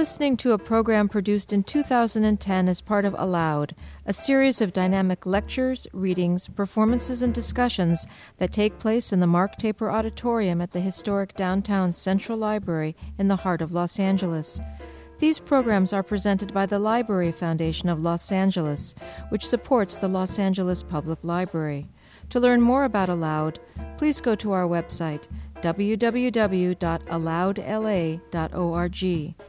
listening to a program produced in 2010 as part of Aloud, a series of dynamic lectures, readings, performances, and discussions that take place in the Mark Taper Auditorium at the historic downtown Central Library in the heart of Los Angeles. These programs are presented by the Library Foundation of Los Angeles, which supports the Los Angeles Public Library. To learn more about Aloud, please go to our website, www.aloudla.org.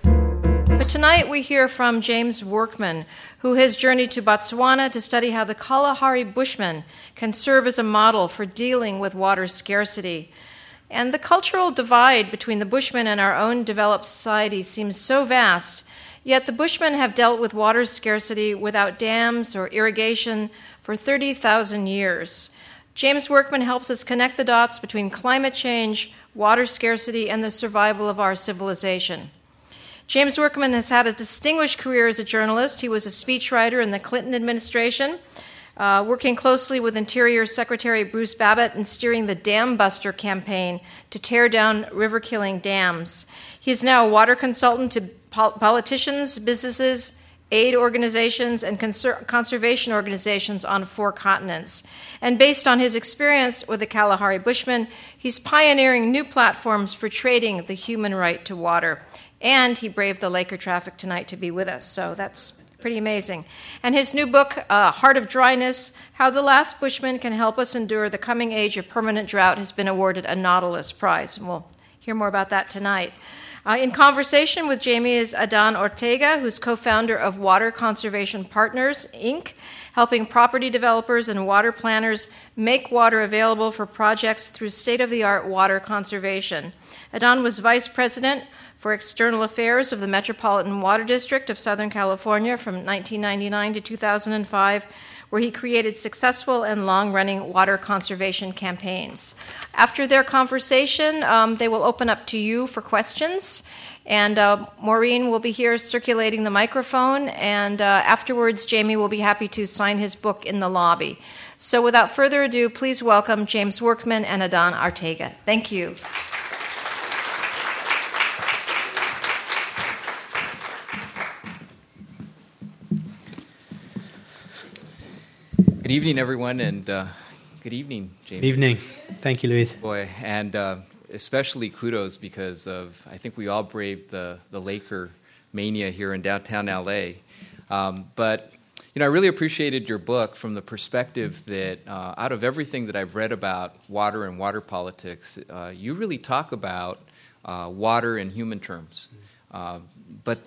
But tonight we hear from James Workman, who has journeyed to Botswana to study how the Kalahari Bushmen can serve as a model for dealing with water scarcity. And the cultural divide between the Bushmen and our own developed society seems so vast, yet the Bushmen have dealt with water scarcity without dams or irrigation for 30,000 years. James Workman helps us connect the dots between climate change, water scarcity, and the survival of our civilization. James Workman has had a distinguished career as a journalist. He was a speechwriter in the Clinton administration, working closely with Interior Secretary Bruce Babbitt in steering the Dam Buster campaign to tear down river-killing dams. He is now a water consultant to politicians, businesses, aid organizations, and conservation organizations on 4 continents. And based on his experience with the Kalahari Bushmen, he's pioneering new platforms for trading the human right to water. And he braved the Laker traffic tonight to be with us, so that's pretty amazing. And his new book, Heart of Dryness, How the Last Bushman Can Help Us Endure the Coming Age of Permanent Drought, has been awarded a Nautilus Prize, and we'll hear more about that tonight. In conversation with Jamie is Adan Ortega, who's co-founder of Water Conservation Partners, Inc., helping property developers and water planners make water available for projects through state-of-the-art water conservation. Adan was vice president for External Affairs of the Metropolitan Water District of Southern California from 1999 to 2005, where he created successful and long-running water conservation campaigns. After their conversation, they will open up to you for questions, and Maureen will be here circulating the microphone, and afterwards Jamie will be happy to sign his book in the lobby. So without further ado, please welcome James Workman and Adan Ortega. Thank you. Good evening, everyone, and good evening, Jamie. Good evening. Thank you, Luis. Boy, and especially kudos because of, I think we all braved the Laker mania here in downtown LA. But, I really appreciated your book from the perspective that out of everything that I've read about water and water politics, you really talk about water in human terms. But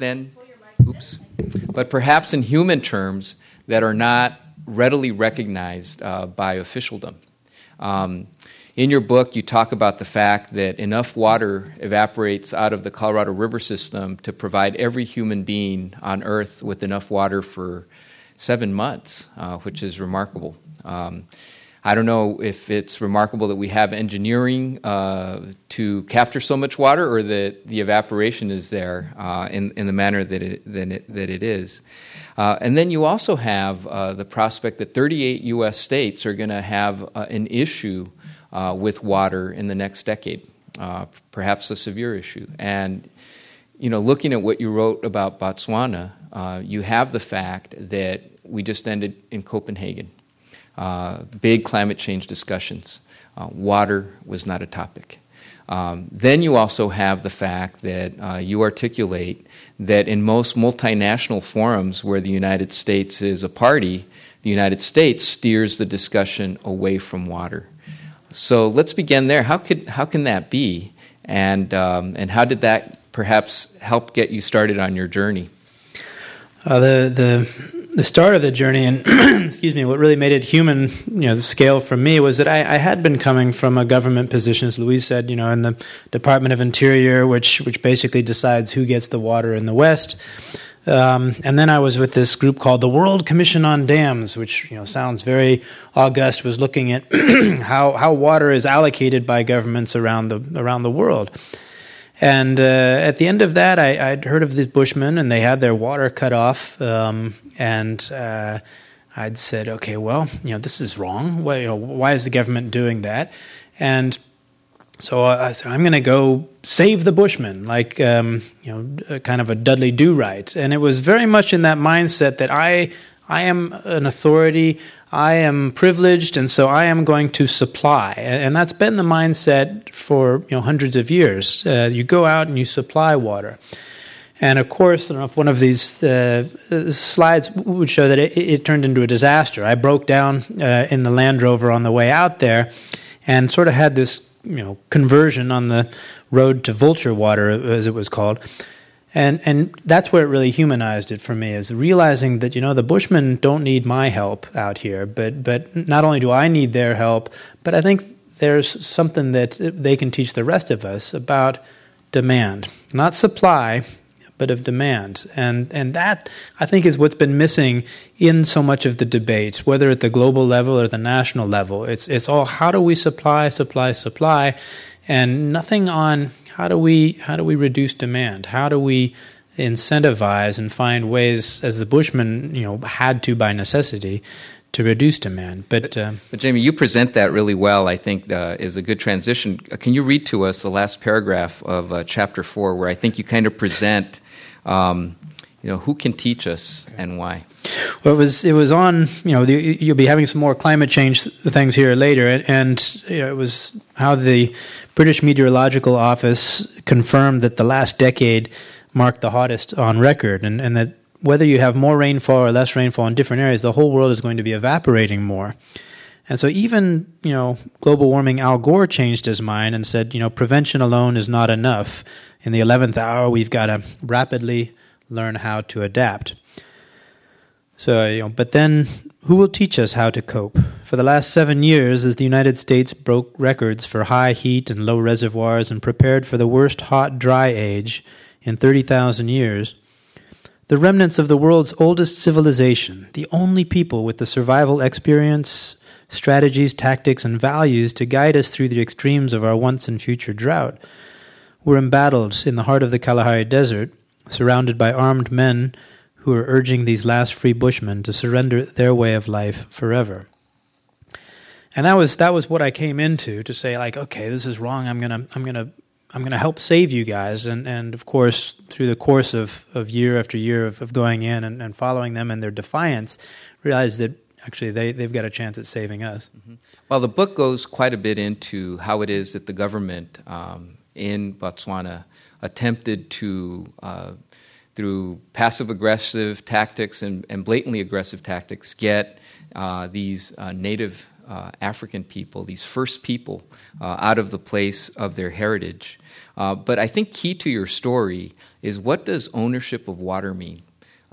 perhaps in human terms that are not readily recognized by officialdom. In your book, you talk about the fact that enough water evaporates out of the Colorado River system to provide every human being on Earth with enough water for 7 months, which is remarkable. I don't know if it's remarkable that we have engineering to capture so much water, or that the evaporation is there in the manner that it is. And then you also have the prospect that 38 U.S. states are going to have an issue with water in the next decade, perhaps a severe issue. And, looking at what you wrote about Botswana, you have the fact that we just ended in Copenhagen. Big climate change discussions. Water was not a topic. Then you also have the fact that you articulate that in most multinational forums where the United States is a party, the United States steers the discussion away from water. So let's begin there. How can that be? And how did that perhaps help get you started on your journey? The start of the journey, and what really made it human, the scale for me, was that I had been coming from a government position, as Louise said, in the Department of Interior, which basically decides who gets the water in the West. And then I was with this group called the World Commission on Dams, which sounds very august, was looking at how water is allocated by governments around the world. And at the end of that, I'd heard of these Bushmen, and they had their water cut off. And I'd said, okay, well, this is wrong. Why is the government doing that? And So I said, I'm going to go save the Bushmen, like kind of a Dudley Do-Right. And it was very much in that mindset that I am an authority, I am privileged, and so I am going to supply. And that's been the mindset for hundreds of years. You go out and you supply water. And of course, I don't know if one of these slides would show that it turned into a disaster. I broke down in the Land Rover on the way out there and sort of had this conversion on the road to vulture water, as it was called. And that's where it really humanized it for me, is realizing that, the Bushmen don't need my help out here, but not only do I need their help, but I think there's something that they can teach the rest of us about demand. Not supply, but of demand. And that, I think, is what's been missing in so much of the debates, whether at the global level or the national level. It's all, how do we supply, and nothing on how do we reduce demand? How do we incentivize and find ways, as the Bushmen had to by necessity, to reduce demand? But Jamie, you present that really well. I think is a good transition. Can you read to us the last paragraph of Chapter 4, where I think you kind of present, who can teach us and why? Well, it was on. You'll be having some more climate change things here later, and it was how the British Meteorological Office confirmed that the last decade marked the hottest on record, and that whether you have more rainfall or less rainfall in different areas, the whole world is going to be evaporating more. And so even, global warming, Al Gore changed his mind and said, prevention alone is not enough. In the 11th hour, we've got to rapidly learn how to adapt. So, but then who will teach us how to cope? For the last 7 years, as the United States broke records for high heat and low reservoirs and prepared for the worst hot, dry age in 30,000 years, the remnants of the world's oldest civilization, the only people with the survival experience, strategies, tactics, and values to guide us through the extremes of our once and future drought, were embattled in the heart of the Kalahari Desert, surrounded by armed men who were urging these last free Bushmen to surrender their way of life forever. And that was what I came into, to say, like, okay, this is wrong. I'm gonna help save you guys. And of course, through the course of year after year of going in and following them and their defiance, realized that actually they've got a chance at saving us. Mm-hmm. Well, the book goes quite a bit into how it is that the government in Botswana attempted to, through passive-aggressive tactics and blatantly aggressive tactics, get these native African people, these first people, out of the place of their heritage. But I think key to your story is, what does ownership of water mean?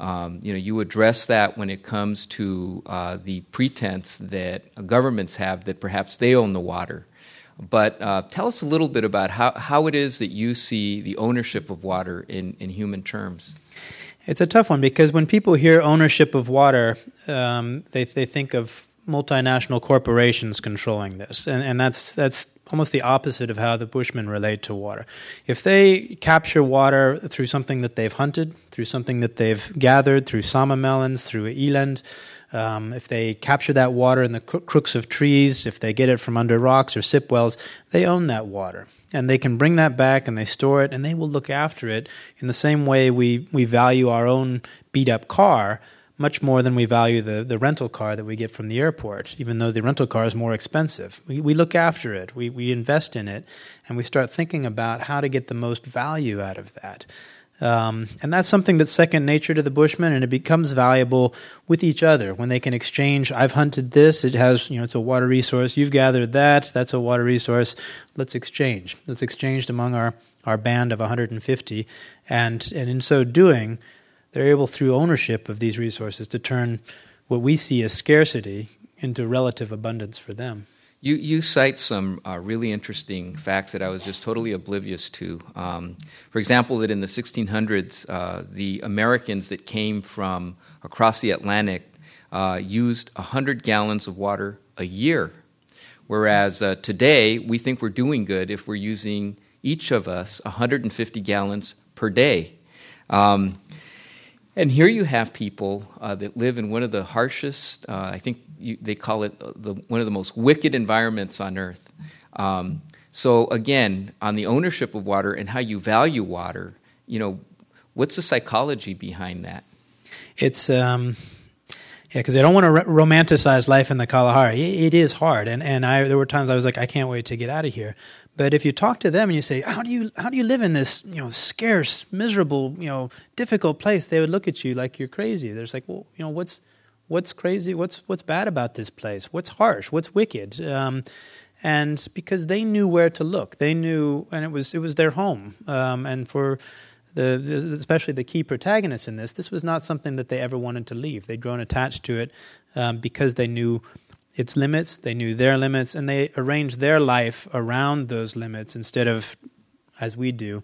You address that when it comes to the pretense that governments have that perhaps they own the water. But tell us a little bit about how it is that you see the ownership of water in human terms. It's a tough one, because when people hear ownership of water, they think of multinational corporations controlling this, and that's almost the opposite of how the Bushmen relate to water. If they capture water through something that they've hunted, through something that they've gathered, through sama melons, through eland, if they capture that water in the crooks of trees, if they get it from under rocks or sip wells, they own that water. And they can bring that back and they store it, and they will look after it in the same way we value our own beat-up car much more than we value the rental car that we get from the airport, even though the rental car is more expensive. We look after it, we invest in it, and we start thinking about how to get the most value out of that. And that's something that's second nature to the Bushmen, and it becomes valuable with each other when they can exchange. I've hunted this; it has, it's a water resource. You've gathered that; that's a water resource. Let's exchange. Let's exchange among our band of 150, and in so doing, they're able, through ownership of these resources, to turn what we see as scarcity into relative abundance for them. You cite some really interesting facts that I was just totally oblivious to. For example, that in the 1600s, the Americans that came from across the Atlantic used 100 gallons of water a year, whereas today we think we're doing good if we're using, each of us, 150 gallons per day. And here you have people that live in one of the harshest, I think they call it one of the most wicked environments on earth. So again, on the ownership of water and how you value water, what's the psychology behind that? It's because I don't want to romanticize life in the Kalahari. It is hard, and there were times I was like, I can't wait to get out of here. But if you talk to them and you say, how do you live in this scarce, miserable, difficult place, they would look at you like you're crazy. They're just like, well, what's crazy? What's bad about this place? What's harsh? What's wicked? And because they knew where to look, they knew, and it was their home. And for especially the key protagonists in this was not something that they ever wanted to leave. They'd grown attached to it because they knew its limits, they knew their limits, and they arranged their life around those limits instead of, as we do,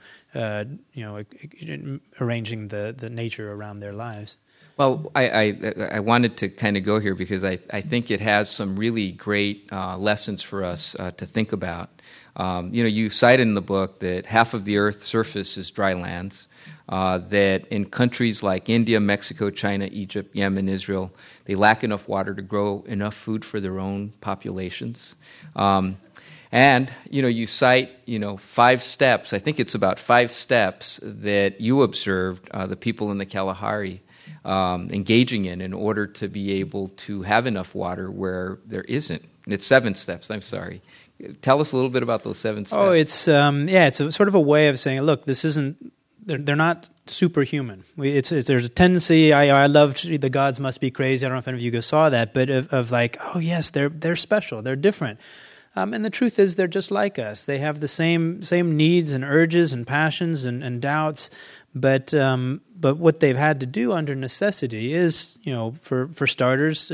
arranging the nature around their lives. Well, I wanted to kind of go here because I think it has some really great lessons for us to think about. You cite in the book that half of the Earth's surface is dry lands, that in countries like India, Mexico, China, Egypt, Yemen, Israel, they lack enough water to grow enough food for their own populations. And, you cite, 5 steps, I think it's about 5 steps that you observed the people in the Kalahari engaging in order to be able to have enough water where there isn't. And it's 7 steps, I'm sorry. Tell us a little bit about those 7 steps. Oh, it's a sort of a way of saying, look, this isn't. They're not superhuman. There's a tendency. I loved the gods must be crazy. I don't know if any of you guys saw that, but of like, oh yes, they're special. They're different. And the truth is, they're just like us. They have the same needs and urges and passions and doubts. But what they've had to do under necessity is, for starters,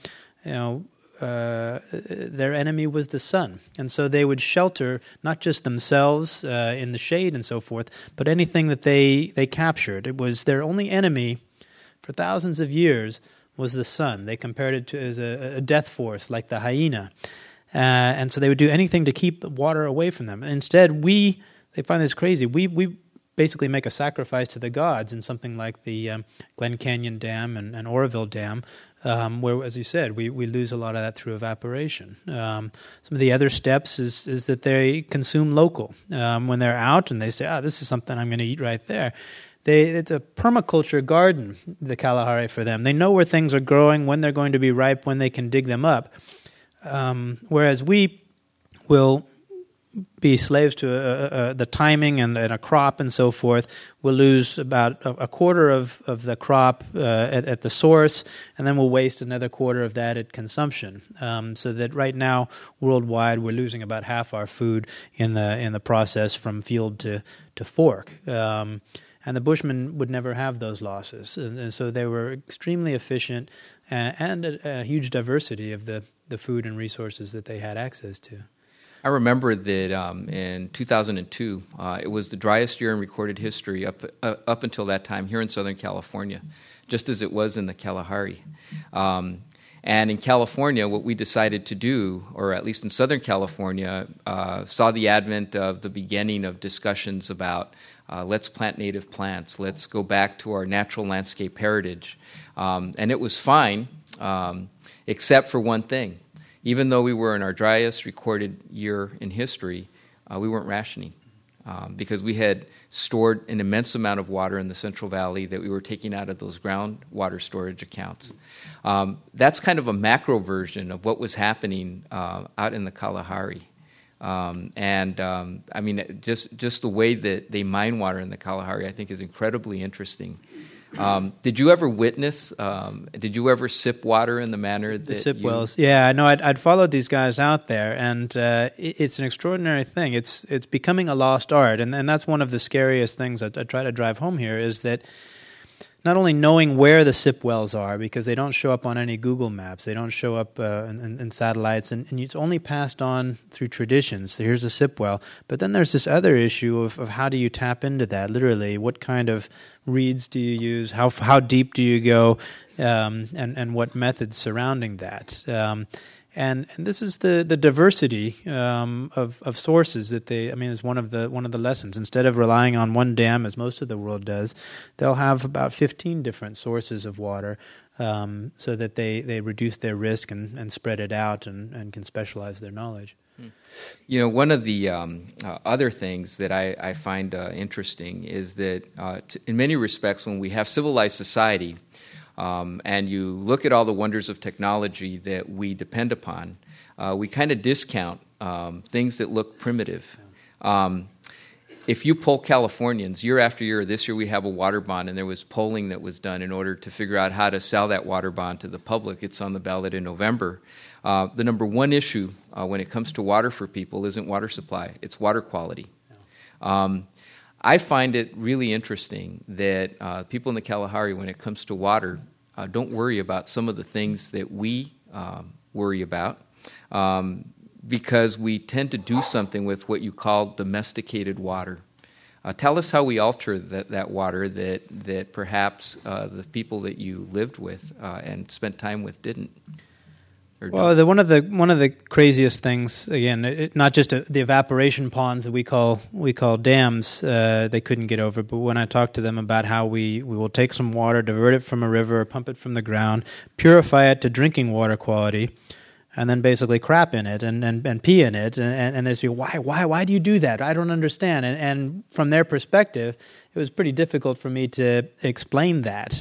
their enemy was the sun. And so they would shelter not just themselves in the shade and so forth, but anything that they captured. It was their only enemy for thousands of years was the sun. They compared it to as a death force like the hyena. And so they would do anything to keep the water away from them. Instead, they find this crazy. We basically make a sacrifice to the gods in something like the Glen Canyon Dam and Oroville Dam, where, as you said, we lose a lot of that through evaporation. Some of the other steps is that they consume local. When they're out and they say, this is something I'm going to eat right there, it's a permaculture garden, the Kalahari, for them. They know where things are growing, when they're going to be ripe, when they can dig them up. Whereas we will be slaves to the timing and a crop and so forth. We'll lose about a quarter of the crop at the source, and then we'll waste another quarter of that at consumption. So that right now, worldwide, we're losing about half our food in the process from field to fork. And the Bushmen would never have those losses. And so they were extremely efficient and a huge diversity of the food and resources that they had access to. I remember that in 2002, it was the driest year in recorded history up until that time here in Southern California, just as it was in the Kalahari. And in California, what we decided to do, or at least in Southern California, saw the advent of the beginning of discussions about let's plant native plants, let's go back to our natural landscape heritage. And it was fine, except for one thing. Even though we were in our driest recorded year in history, we weren't rationing because we had stored an immense amount of water in the Central Valley that we were taking out of those groundwater storage accounts. That's kind of a macro version of what was happening out in the Kalahari. I mean, just the way that they mine water in the Kalahari, I think, is incredibly interesting. Did you ever witness? Did you ever sip water in the manner that the sip wells? Yeah, no, I'd followed these guys out there, and it's an extraordinary thing. It's becoming a lost art, and that's one of the scariest things I try to drive home here is that not only knowing where the sip wells are, because they don't show up on any Google Maps, they don't show up in satellites, and it's only passed on through traditions. So here's a sip well. But then there's this other issue of how do you tap into that, literally. What kind of reeds do you use? How deep do you go? And what methods surrounding that? And this is the diversity of sources that is one of the lessons. Instead of relying on one dam, as most of the world does, they'll have about 15 different sources of water so that they reduce their risk and spread it out and can specialize their knowledge. You know, one of the other things that I find interesting is that in many respects, when we have civilized society and you look at all the wonders of technology that we depend upon, we kind of discount things that look primitive. If you poll Californians year after year, this year we have a water bond, and there was polling that was done in order to figure out how to sell that water bond to the public. It's on the ballot in November. The number one issue when it comes to water for people isn't water supply, it's water quality. I find it really interesting that people in the Kalahari, when it comes to water, don't worry about some of the things that we worry about. Because we tend to do something with what you call domesticated water. Tell us how we alter that water that perhaps the people that you lived with and spent time with didn't. Well, one of the craziest things, again, not just the evaporation ponds that we call dams, they couldn't get over. But when I talked to them about how we will take some water, divert it from a river, pump it from the ground, purify it to drinking water quality, and then basically crap in it and pee in it, and they say, why do you do that? I don't understand. And from their perspective, it was pretty difficult for me to explain that.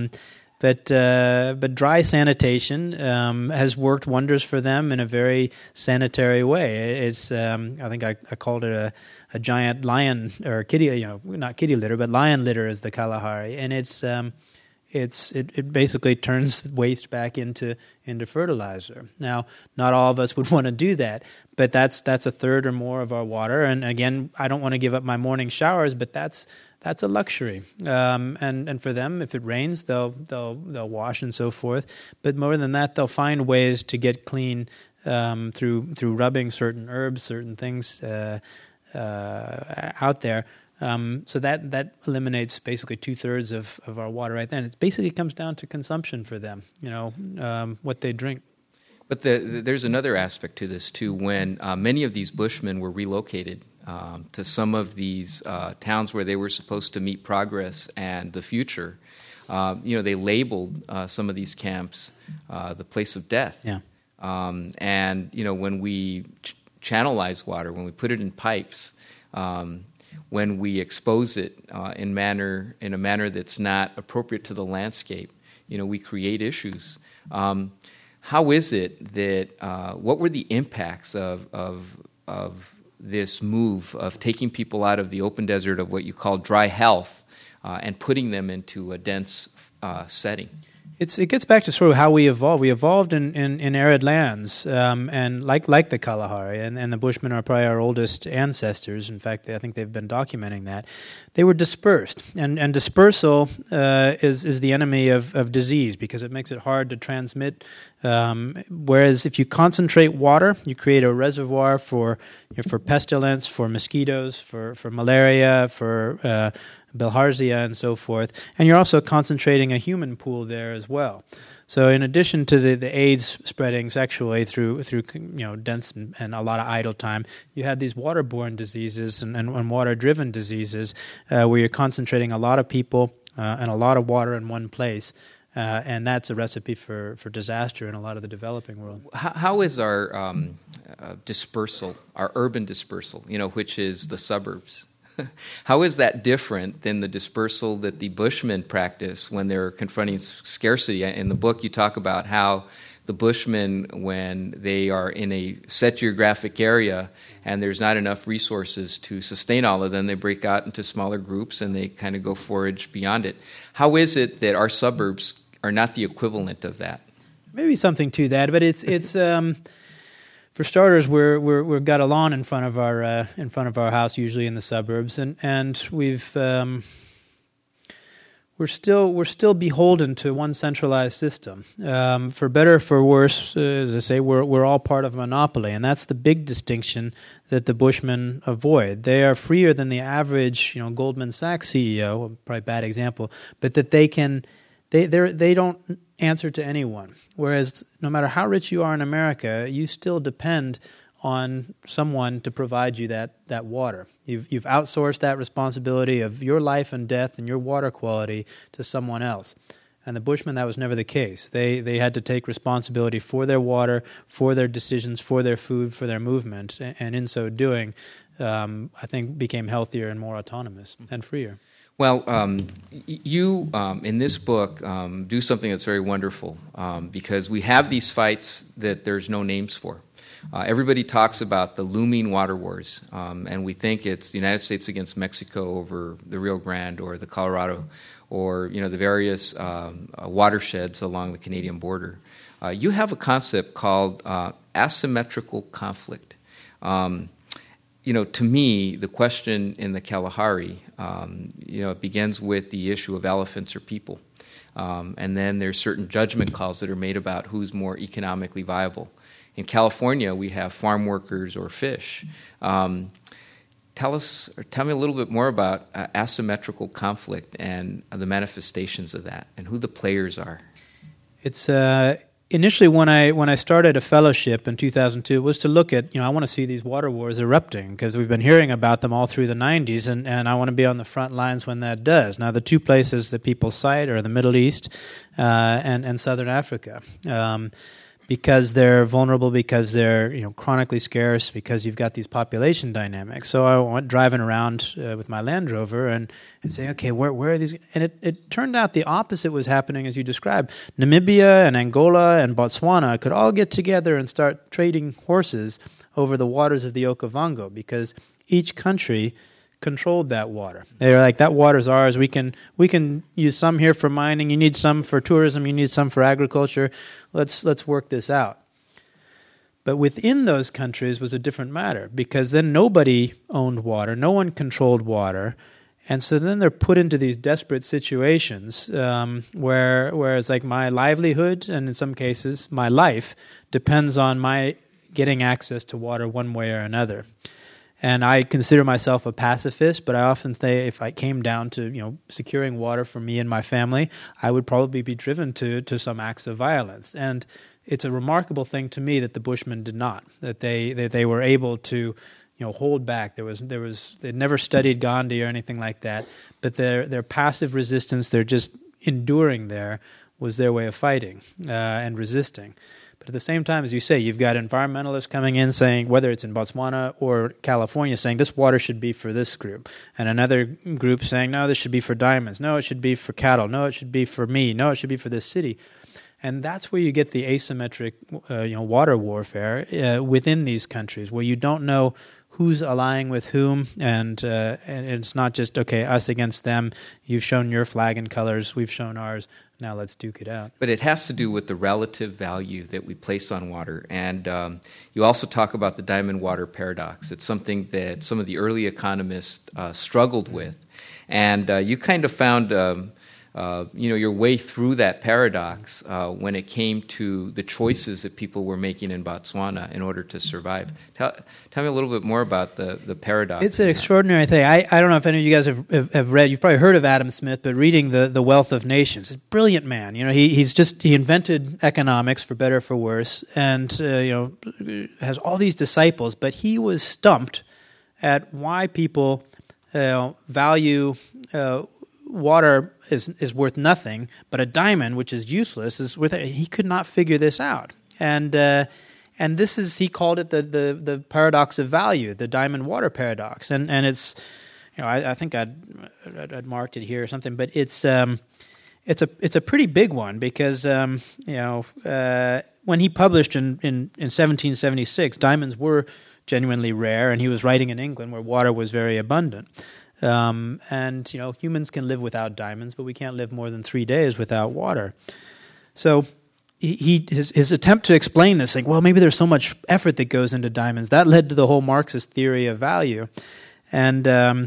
But dry sanitation has worked wonders for them in a very sanitary way. It's I think I called it a giant lion or kitty, not kitty litter, but lion litter is the Kalahari, and it basically turns waste back into fertilizer. Now, not all of us would want to do that, but that's a third or more of our water. And again, I don't want to give up my morning showers, but that's a luxury. And for them, if it rains, they'll wash and so forth. But more than that, they'll find ways to get clean through rubbing certain herbs, certain things out there. So that eliminates basically 2/3 of our water right then. It basically comes down to consumption for them, what they drink. But there's another aspect to this too. When many of these Bushmen were relocated to some of these towns where they were supposed to meet progress and the future, they labeled some of these camps the place of death. Yeah. And when we channelize water, when we put it in pipes, when we expose it in a manner that's not appropriate to the landscape, we create issues. How is it that what were the impacts of this move of taking people out of the open desert of what you call dry health and putting them into a dense setting? It gets back to sort of how we evolved. We evolved in arid lands, and like the Kalahari, and the Bushmen are probably our oldest ancestors. In fact, I think they've been documenting that. They were dispersed, and dispersal is the enemy of disease because it makes it hard to transmit. Whereas if you concentrate water, you create a reservoir for pestilence, for mosquitoes, for malaria, for bilharzia and so forth, and you're also concentrating a human pool there as well. So in addition to the AIDS spreading sexually through dense and a lot of idle time, you had these waterborne diseases and water-driven diseases where you're concentrating a lot of people and a lot of water in one place. And that's a recipe for disaster in a lot of the developing world. How is our dispersal, our urban dispersal, which is the suburbs? How is that different than the dispersal that the Bushmen practice when they're confronting scarcity? In the book, you talk about how the Bushmen, when they are in a set geographic area and there's not enough resources to sustain all of them, they break out into smaller groups and they kind of go forage beyond it. How is it that our suburbs are not the equivalent of that? Maybe something to that, but it's for starters, we've got a lawn in front of our house, usually in the suburbs, and we're still beholden to one centralized system. For better or for worse, as I say, we're all part of a monopoly, and that's the big distinction that the Bushmen avoid. They are freer than the average, Goldman Sachs CEO, probably a bad example, but that they don't answer to anyone. Whereas no matter how rich you are in America, you still depend on someone to provide you that water. You've outsourced that responsibility of your life and death and your water quality to someone else. And the Bushmen, that was never the case. They had to take responsibility for their water, for their decisions, for their food, for their movement, and in so doing, I think became healthier and more autonomous and freer. Well, you, in this book, do something that's very wonderful because we have these fights that there's no names for. Everybody talks about the looming water wars, and we think it's the United States against Mexico over the Rio Grande or the Colorado or the various watersheds along the Canadian border. You have a concept called asymmetrical conflict. To me, the question in the Kalahari, it begins with the issue of elephants or people. And then there's certain judgment calls that are made about who's more economically viable. In California, we have farm workers or fish. Tell me a little bit more about asymmetrical conflict and the manifestations of that and who the players are. It's initially when I started a fellowship in 2002, it was to look at, I want to see these water wars erupting because we've been hearing about them all through the 90s, and I want to be on the front lines when that does. Now, the two places that people cite are the Middle East and Southern Africa. Because they're vulnerable, because they're chronically scarce, because you've got these population dynamics. So I went driving around with my Land Rover and saying, okay, where are these? And it turned out the opposite was happening as you described. Namibia and Angola and Botswana could all get together and start trading horses over the waters of the Okavango because each country controlled that water. They were like, that water's ours. We can use some here for mining. You need some for tourism. You need some for agriculture. Let's work this out. But within those countries was a different matter because then nobody owned water. No one controlled water. And so then they're put into these desperate situations where it's like my livelihood and in some cases my life depends on my getting access to water one way or another. And I consider myself a pacifist, but I often say if I came down to securing water for me and my family, I would probably be driven to some acts of violence. And it's a remarkable thing to me that the Bushmen did not, that they were able to hold back. They'd never studied Gandhi or anything like that, but their passive resistance, their just enduring there, was their way of fighting and resisting. But at the same time, as you say, you've got environmentalists coming in saying, whether it's in Botswana or California, saying this water should be for this group. And another group saying, no, this should be for diamonds. No, it should be for cattle. No, it should be for me. No, it should be for this city. And that's where you get the asymmetric water warfare within these countries, where you don't know who's allying with whom, and it's not just, okay, us against them. You've shown your flag and colors. We've shown ours. Now let's duke it out. But it has to do with the relative value that we place on water. And you also talk about the diamond water paradox. It's something that some of the early economists struggled with. And you kind of found your way through that paradox when it came to the choices that people were making in Botswana in order to survive. Tell me a little bit more about the paradox. It's an extraordinary thing. I don't know if any of you guys have read. You've probably heard of Adam Smith, but reading the Wealth of Nations, he's a brilliant man. He invented economics for better or for worse, and has all these disciples. But he was stumped at why people value. Water is worth nothing, but a diamond, which is useless, is worth it. He could not figure this out, and this is, he called it the paradox of value, the diamond water paradox, and it's I think I'd marked it here or something, but it's a pretty big one because when he published in 1776, diamonds were genuinely rare, and he was writing in England where water was very abundant. And humans can live without diamonds, but we can't live more than 3 days without water. So his attempt to explain this, like, well, maybe there's so much effort that goes into diamonds, that led to the whole Marxist theory of value. And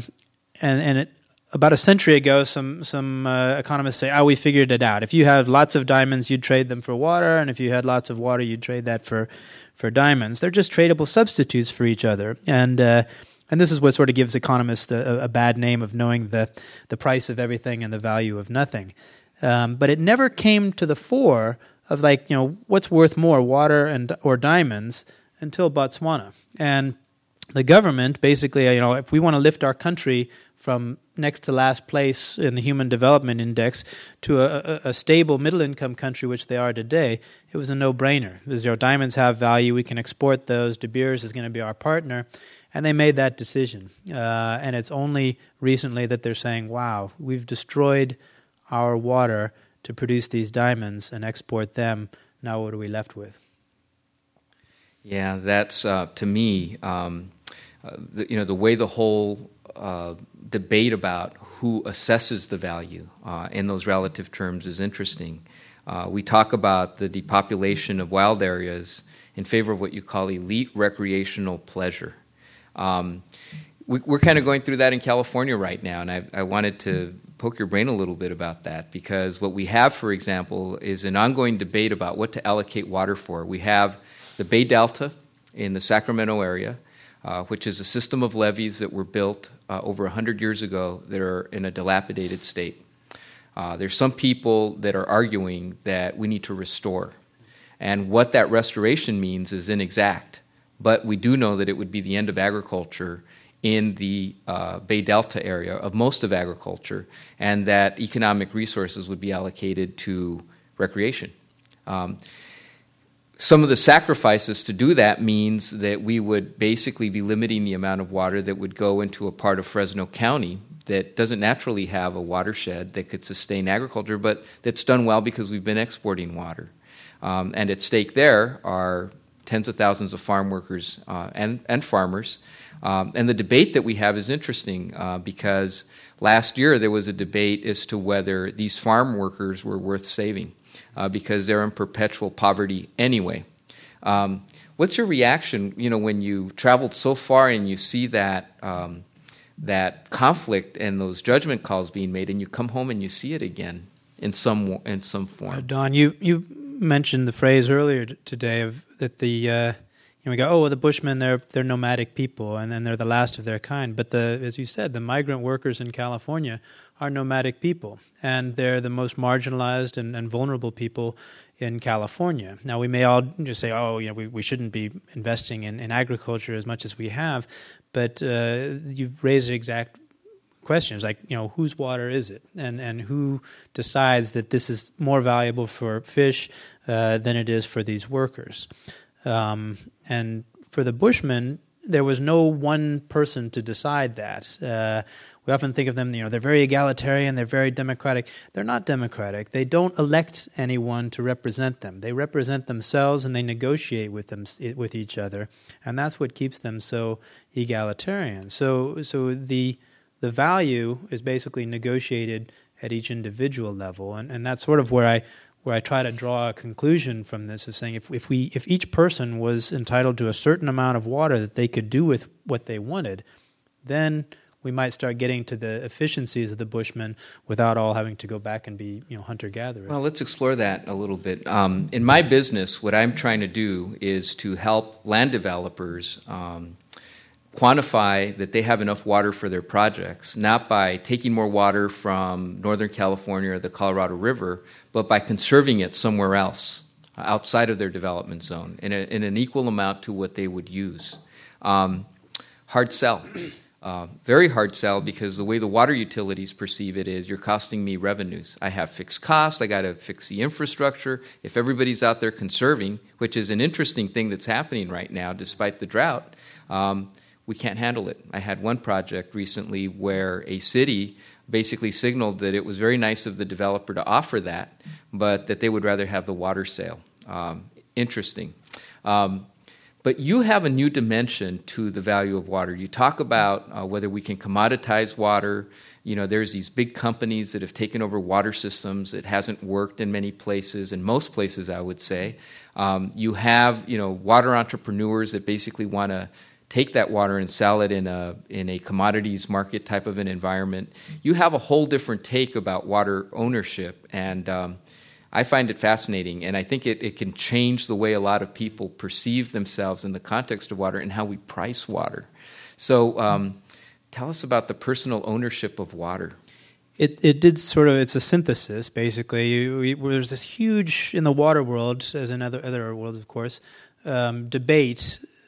about a century ago, some economists say, we figured it out. If you have lots of diamonds, you'd trade them for water, and if you had lots of water, you'd trade that for diamonds. They're just tradable substitutes for each other. And this is what sort of gives economists a bad name of knowing the price of everything and the value of nothing. But it never came to the fore of what's worth more, water or diamonds, until Botswana. And the government, basically, if we want to lift our country from next to last place in the Human Development Index to a stable middle-income country, which they are today, it was a no-brainer. Because diamonds have value, we can export those, De Beers is going to be our partner, and they made that decision. And it's only recently that they're saying, wow, we've destroyed our water to produce these diamonds and export them. Now what are we left with? Yeah, that's, to me, the way the whole debate about who assesses the value in those relative terms is interesting. We talk about the depopulation of wild areas in favor of what you call elite recreational pleasure. We're kind of going through that in California right now, and I wanted to poke your brain a little bit about that, because what we have, for example, is an ongoing debate about what to allocate water for. We have the Bay Delta in the Sacramento area, which is a system of levees that were built over 100 years ago that are in a dilapidated state. There's some people that are arguing that we need to restore. And what that restoration means is inexact. But we do know that it would be the end of agriculture in the Bay Delta area, of most of agriculture, and that economic resources would be allocated to recreation. Some of the sacrifices to do that means that we would basically be limiting the amount of water that would go into a part of Fresno County that doesn't naturally have a watershed that could sustain agriculture, but that's done well because we've been exporting water. And at stake there are tens of thousands of farm workers and farmers. And the debate that we have is interesting because last year there was a debate as to whether these farm workers were worth saving because they're in perpetual poverty anyway. What's your reaction, when you traveled so far and you see that that conflict and those judgment calls being made, and you come home and you see it again in some form? Don, you mentioned the phrase earlier today of that we go, the Bushmen, they're nomadic people, and then they're the last of their kind. But as you said, the migrant workers in California are nomadic people, and they're the most marginalized and vulnerable people in California. Now, we may all just say, we shouldn't be investing in agriculture as much as we have, but you've raised exact questions like, whose water is it, and who decides that this is more valuable for fish than it is for these workers. And for the Bushmen, there was no one person to decide that. We often think of them, they're very egalitarian, they're very democratic. They're not democratic. They don't elect anyone to represent them. They represent themselves and they negotiate with each other, and that's what keeps them so egalitarian. So the value is basically negotiated at each individual level, and that's sort of where I try to draw a conclusion from this, is saying if each person was entitled to a certain amount of water that they could do with what they wanted, then we might start getting to the efficiencies of the Bushmen without all having to go back and be hunter-gatherers. Well, let's explore that a little bit. In my business, what I'm trying to do is to help land developers quantify that they have enough water for their projects, not by taking more water from Northern California or the Colorado River, but by conserving it somewhere else, outside of their development zone, in an equal amount to what they would use. Hard sell. Very hard sell, because the way the water utilities perceive it is, you're costing me revenues. I have fixed costs, I got to fix the infrastructure. If everybody's out there conserving, which is an interesting thing that's happening right now despite the drought, we can't handle it. I had one project recently where a city basically signaled that it was very nice of the developer to offer that, but that they would rather have the water sale. Interesting. But you have a new dimension to the value of water. You talk about whether we can commoditize water. There's these big companies that have taken over water systems. It hasn't worked in many places, in most places, I would say. You have, water entrepreneurs that basically want to take that water and sell it in a commodities market type of an environment. You have a whole different take about water ownership, and I find it fascinating, and I think it can change the way a lot of people perceive themselves in the context of water and how we price water. So tell us about the personal ownership of water. It did sort of, it's a synthesis, basically. There's this huge, in the water world, as in other worlds, of course, debate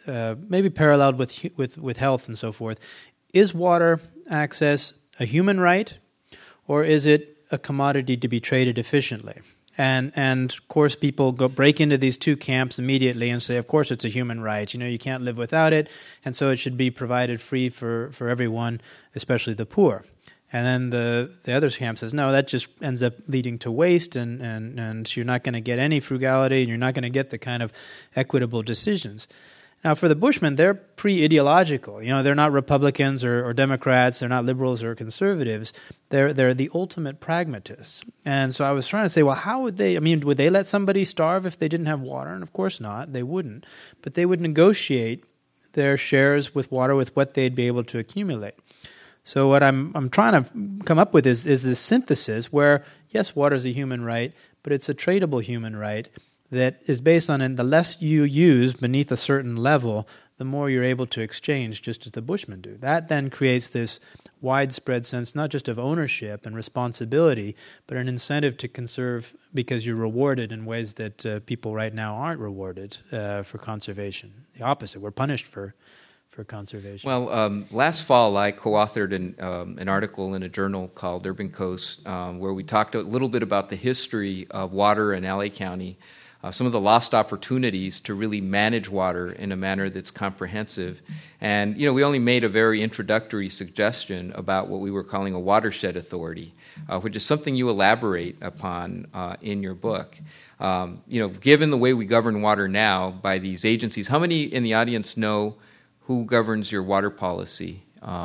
maybe paralleled with health and so forth. Is water access a human right, or is it a commodity to be traded efficiently? And of course, people break into these two camps immediately and say, of course, it's a human right. You can't live without it, and so it should be provided free for everyone, especially the poor. And then the other camp says, no, that just ends up leading to waste, and you're not going to get any frugality, and you're not going to get the kind of equitable decisions. Now, for the Bushmen, they're pre-ideological. They're not Republicans or Democrats. They're not liberals or conservatives. They're the ultimate pragmatists. And so I was trying to say, well, how would they? Would they let somebody starve if they didn't have water? And of course not. They wouldn't. But they would negotiate their shares with water with what they'd be able to accumulate. So what I'm trying to come up with is this synthesis where, yes, water is a human right, but it's a tradable human right that is based on the less you use beneath a certain level, the more you're able to exchange, just as the Bushmen do. That then creates this widespread sense not just of ownership and responsibility, but an incentive to conserve because you're rewarded in ways that people right now aren't rewarded for conservation. The opposite, we're punished for conservation. Well, last fall I co-authored an article in a journal called Urban Coast where we talked a little bit about the history of water in LA County, some of the lost opportunities to really manage water in a manner that's comprehensive. And, we only made a very introductory suggestion about what we were calling a watershed authority, which is something you elaborate upon in your book. Given the way we govern water now by these agencies, how many in the audience know who governs your water policy?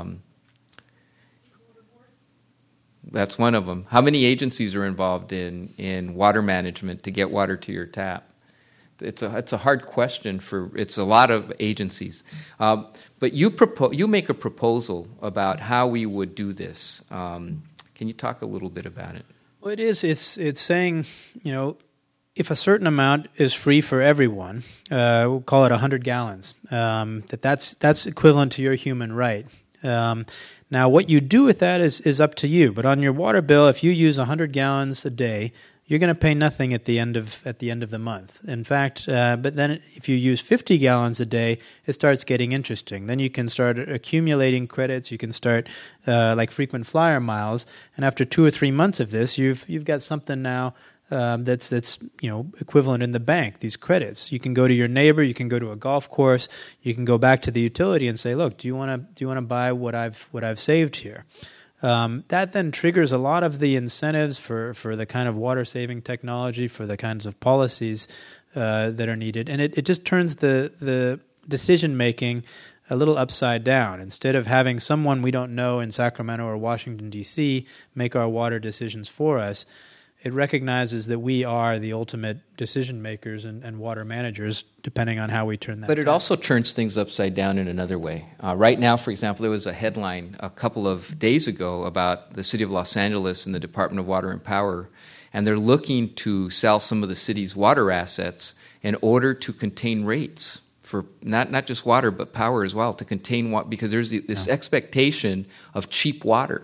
That's one of them. How many agencies are involved in water management to get water to your tap? It's a hard question it's a lot of agencies. But you make a proposal about how we would do this. Can you talk a little bit about it? Well, it's saying, if a certain amount is free for everyone, we'll call it 100 gallons, that's equivalent to your human right. Now, what you do with that is up to you. But on your water bill, if you use 100 gallons a day, you're going to pay nothing at the end of the month. In fact, but then if you use 50 gallons a day, it starts getting interesting. Then you can start accumulating credits. You can start like frequent flyer miles. And after 2 or 3 months of this, you've got something now that's equivalent in the bank, these credits. You can go to your neighbor, you can go to a golf course, you can go back to the utility and say, look, do you want to buy what I've saved here? That then triggers a lot of the incentives for the kind of water saving technology, for the kinds of policies that are needed, and it just turns the decision making a little upside down. Instead of having someone we don't know in Sacramento or Washington D.C. make our water decisions for us, it recognizes that we are the ultimate decision makers and water managers, depending on how we turn that. But it also turns things upside down in another way. Right now, for example, there was a headline a couple of days ago about the city of Los Angeles and the Department of Water and Power, and they're looking to sell some of the city's water assets in order to contain rates for not just water, but power as well, to contain water, because there's this expectation of cheap water.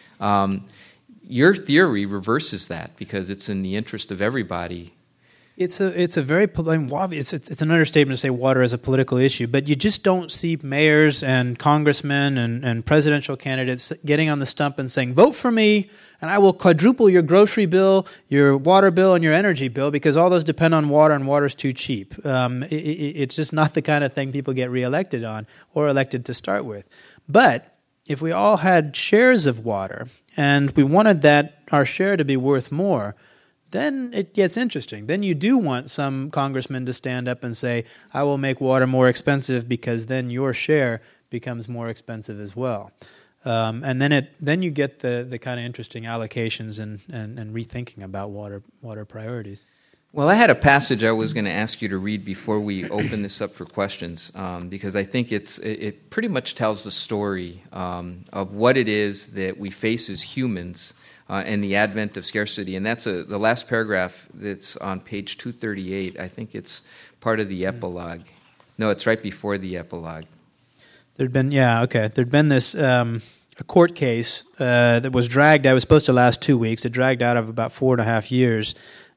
Your theory reverses that because it's in the interest of everybody. It's a very it's an understatement to say water is a political issue, but you just don't see mayors and congressmen and presidential candidates getting on the stump and saying, vote for me and I will quadruple your grocery bill, your water bill, and your energy bill because all those depend on water and water's too cheap. It's just not the kind of thing people get reelected on or elected to start with. But if we all had shares of water and we wanted our share to be worth more, then it gets interesting. Then you do want some congressman to stand up and say, I will make water more expensive because then your share becomes more expensive as well. And then you get the kind of interesting allocations and rethinking about water priorities. Well, I had a passage I was going to ask you to read before we open this up for questions, because I think it pretty much tells the story of what it is that we face as humans and the advent of scarcity. And that's the last paragraph that's on page 238. I think it's part of the epilogue. No, it's right before the epilogue. There'd been this a court case that was dragged out. It was supposed to last 2 weeks. It dragged out of about 4.5 years.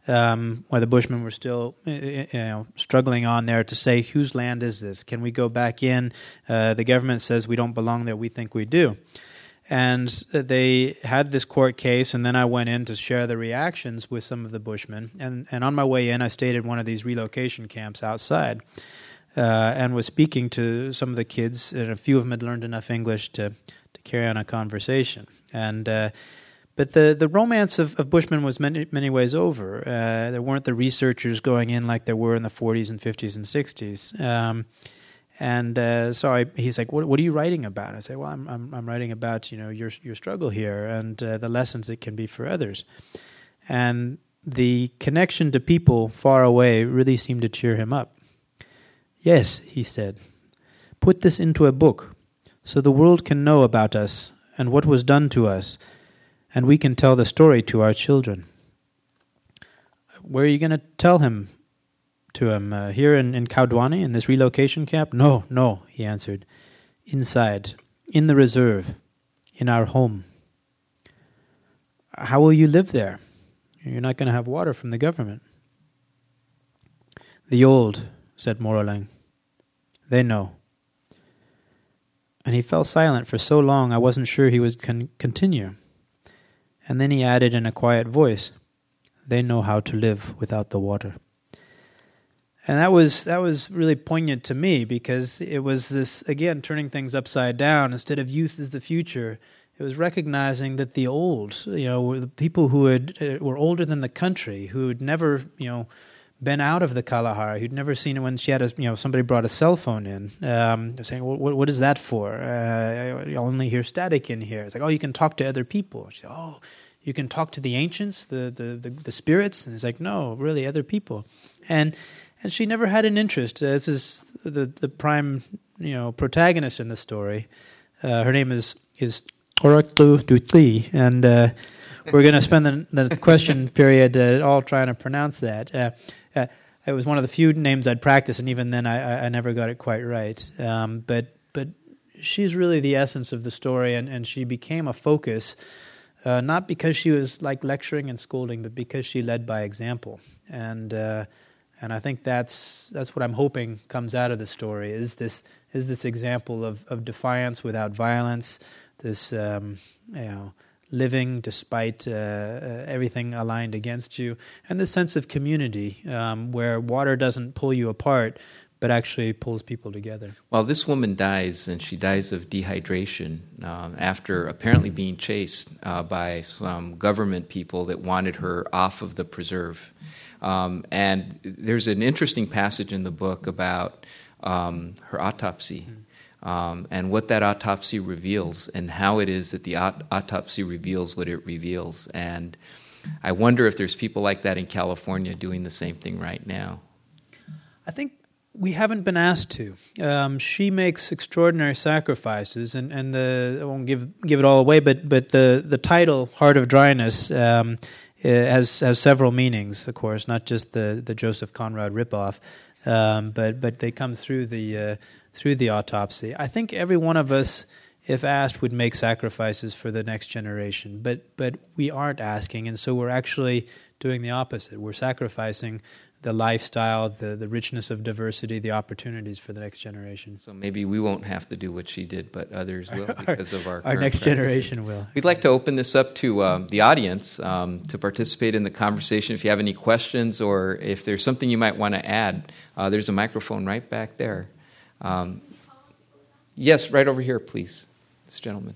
where the Bushmen were still struggling on there to say, whose land is this? Can we go back in? The government says we don't belong there. We think we do. And they had this court case, and then I went in to share the reactions with some of the Bushmen. And on my way in, I stayed at one of these relocation camps outside and was speaking to some of the kids, and a few of them had learned enough English to carry on a conversation. And but the romance of Bushmen was many ways over. There weren't the researchers going in like there were in the 40s and 50s and 60s. So he's like, "What are you writing about?" I say, "Well, I'm writing about your struggle here and the lessons it can be for others." And the connection to people far away really seemed to cheer him up. "Yes," he said, "put this into a book, so the world can know about us and what was done to us, and we can tell the story to our children." "Where are you going to tell him?" To him, "Here in Kaudwani, in this relocation camp?" No, he answered. "Inside, in the reserve, in our home." "How will you live there? You're not going to have water from the government." "The old," said Morolang. "They know." And he fell silent for so long I wasn't sure he would continue. And then he added in a quiet voice, "They know how to live without the water." And that was really poignant to me, because it was this, again, turning things upside down. Instead of youth as the future, it was recognizing that the old, were the people who were older than the country, who had never, been out of the Kalahari, who'd never seen it when she had somebody brought a cell phone in, saying, well, what is that for? I only hear static in here. It's like, oh, you can talk to other people. She said, oh, you can talk to the ancients, the spirits? And it's like, no, really, other people. And she never had an interest. This is the prime, protagonist in the story. Her name is Oraklu Dutli, and we're going to spend the question period all trying to pronounce that. It was one of the few names I'd practiced, and even then I never got it quite right. But she's really the essence of the story, and she became a focus, not because she was like lecturing and scolding, but because she led by example. And I think that's what I'm hoping comes out of the story, is this example of defiance without violence, this living despite everything aligned against you, and this sense of community where water doesn't pull you apart, but actually pulls people together. Well, this woman dies, and she dies of dehydration after apparently being chased by some government people that wanted her off of the preserve. And there's an interesting passage in the book about her autopsy and what that autopsy reveals, and how it is that the autopsy reveals what it reveals. And I wonder if there's people like that in California doing the same thing right now. I think we haven't been asked to. She makes extraordinary sacrifices, and I won't give it all away, but the title, Heart of Dryness, has several meanings, of course, not just the Joseph Conrad ripoff, but they come through the autopsy. I think every one of us, if asked, would make sacrifices for the next generation, but we aren't asking, and so we're actually doing the opposite. We're sacrificing the lifestyle, the richness of diversity, the opportunities for the next generation. So maybe we won't have to do what she did, but others will, because of our next generation will. We'd like to open this up to the audience to participate in the conversation. If you have any questions, or if there's something you might want to add, there's a microphone right back there. Yes, right over here, please. This gentleman.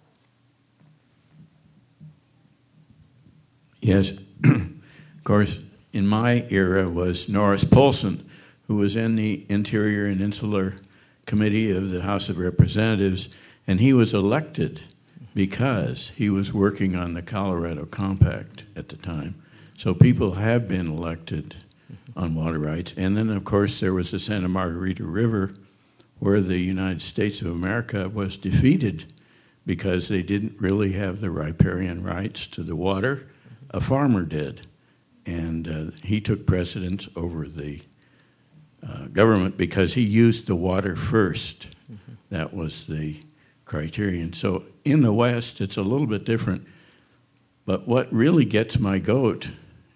Yes, of course. In my era was Norris Poulsen, who was in the Interior and Insular Committee of the House of Representatives, and he was elected because he was working on the Colorado Compact at the time. So people have been elected on water rights. And then, of course, there was the Santa Margarita River, where the United States of America was defeated because they didn't really have the riparian rights to the water. A farmer did. And he took precedence over the government because he used the water first. Mm-hmm. That was the criterion. So in the West, it's a little bit different. But what really gets my goat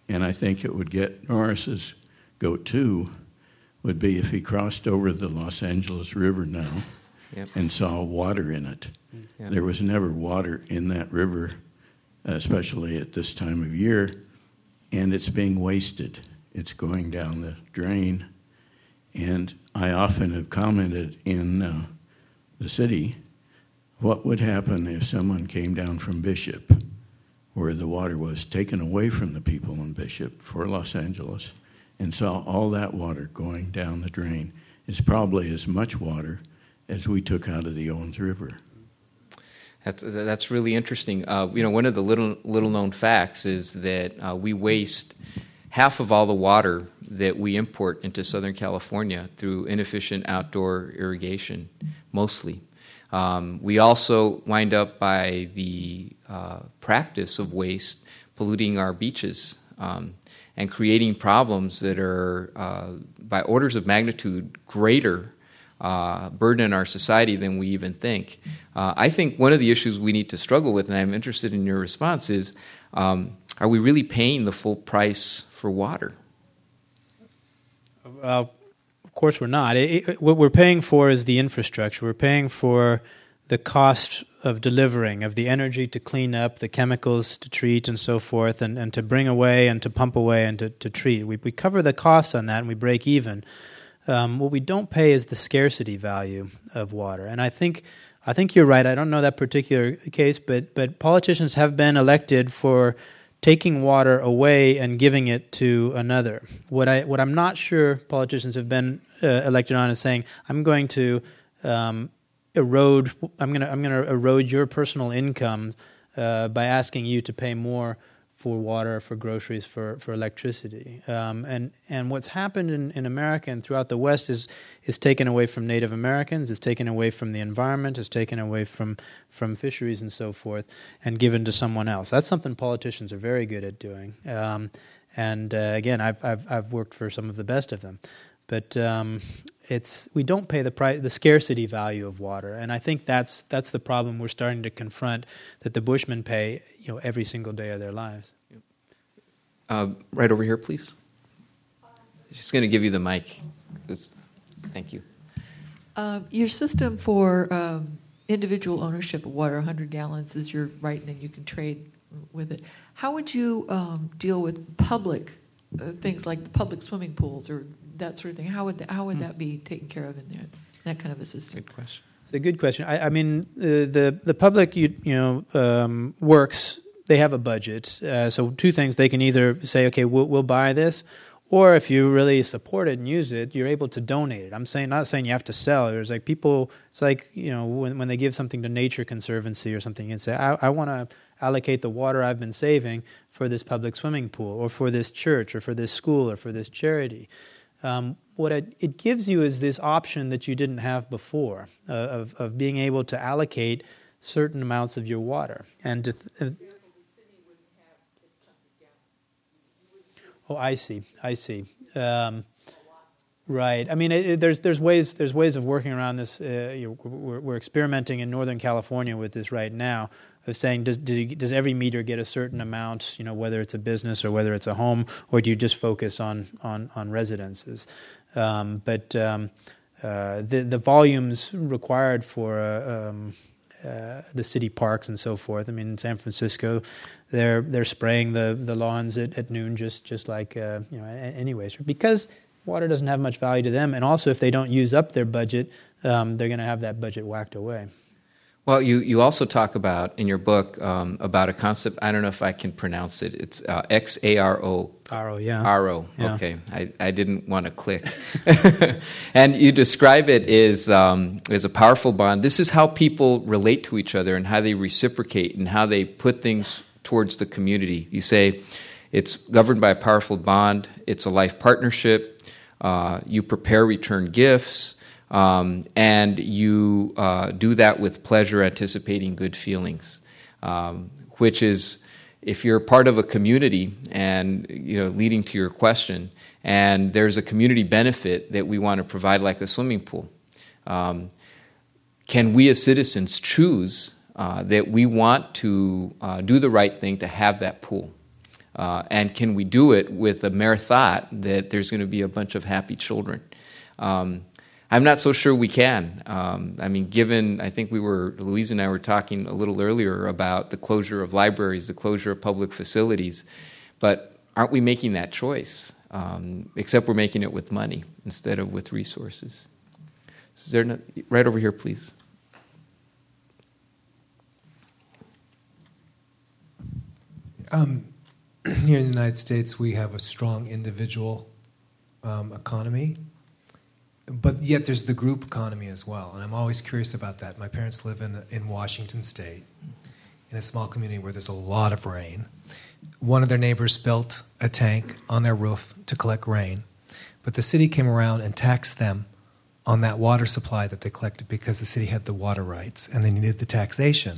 and I think it would get Norris's goat too, would be if he crossed over the Los Angeles River now and saw water in it. Yep. There was never water in that river, especially at this time of year, and it's being wasted. It's going down the drain. And I often have commented in the city, what would happen if someone came down from Bishop, where the water was taken away from the people in Bishop for Los Angeles, and saw all that water going down the drain? It's probably as much water as we took out of the Owens River. That's really interesting. One of the little known facts is that we waste half of all the water that we import into Southern California through inefficient outdoor irrigation, mostly. We also wind up by the practice of waste polluting our beaches and creating problems that are by orders of magnitude greater burden in our society than we even think. I think one of the issues we need to struggle with, and I'm interested in your response, is are we really paying the full price for water? Of course we're not. What we're paying for is the infrastructure. We're paying for the cost of delivering, of the energy to clean up, the chemicals to treat and so forth, and to bring away and to pump away and to treat. We cover the costs on that and we break even. What we don't pay is the scarcity value of water. And I think you're right. I don't know that particular case, but politicians have been elected for taking water away and giving it to another. What I'm not sure politicians have been elected on is saying, I'm going to erode your personal income by asking you to pay more for water, for groceries, for electricity. And what's happened in America and throughout the West is taken away from Native Americans, is taken away from the environment, is taken away from fisheries and so forth, and given to someone else. That's something politicians are very good at doing. Again, I've worked for some of the best of them. But we don't pay the scarcity value of water, and I think that's the problem we're starting to confront, that the Bushmen pay every single day of their lives. Right over here, please. Just going to give you the mic. Thank you. Your system for individual ownership of water, 100 gallons is your right, and then you can trade with it. How would you deal with public things like the public swimming pools or that sort of thing? How would that be taken care of in there? That kind of a system. Good question. It's a good question. I mean, the public works. They have a budget. So two things: they can either say, "Okay, we'll buy this," or if you really support it and use it, you're able to donate it. I'm not saying you have to sell. There's like people. It's like when they give something to Nature Conservancy or something, and say, "I want to allocate the water I've been saving for this public swimming pool, or for this church, or for this school, or for this charity." What it gives you is this option that you didn't have before of being able to allocate certain amounts of your water. And I see. Right. I mean, there's ways of working around this. We're experimenting in Northern California with this right now, of saying, does every meter get a certain amount? Whether it's a business or whether it's a home, or do you just focus on residences? But the volumes required for the city parks and so forth. I mean, in San Francisco, they're spraying the lawns at noon, just like anyways, because water doesn't have much value to them, and also if they don't use up their budget, they're going to have that budget whacked away. Well, you also talk about in your book about a concept. I don't know if I can pronounce it. It's XARO. ARO, yeah. ARO. Yeah. Okay, I didn't want to click. And you describe it as a powerful bond. This is how people relate to each other and how they reciprocate and how they put things towards the community. You say it's governed by a powerful bond. It's a life partnership. You prepare return gifts. And you do that with pleasure, anticipating good feelings, which is, if you're part of a community and, leading to your question, and there's a community benefit that we want to provide, like a swimming pool, can we as citizens choose that we want to do the right thing to have that pool? And can we do it with a mere thought that there's going to be a bunch of happy children? I'm not so sure we can. Given, I think Louise and I were talking a little earlier about the closure of libraries, the closure of public facilities, but aren't we making that choice? Except we're making it with money instead of with resources. Is there not, right over here, please. Here in the United States, we have a strong individual economy, but yet there's the group economy as well, and I'm always curious about that. My parents live in Washington State, in a small community where there's a lot of rain. One of their neighbors built a tank on their roof to collect rain, but the city came around and taxed them on that water supply that they collected because the city had the water rights and they needed the taxation.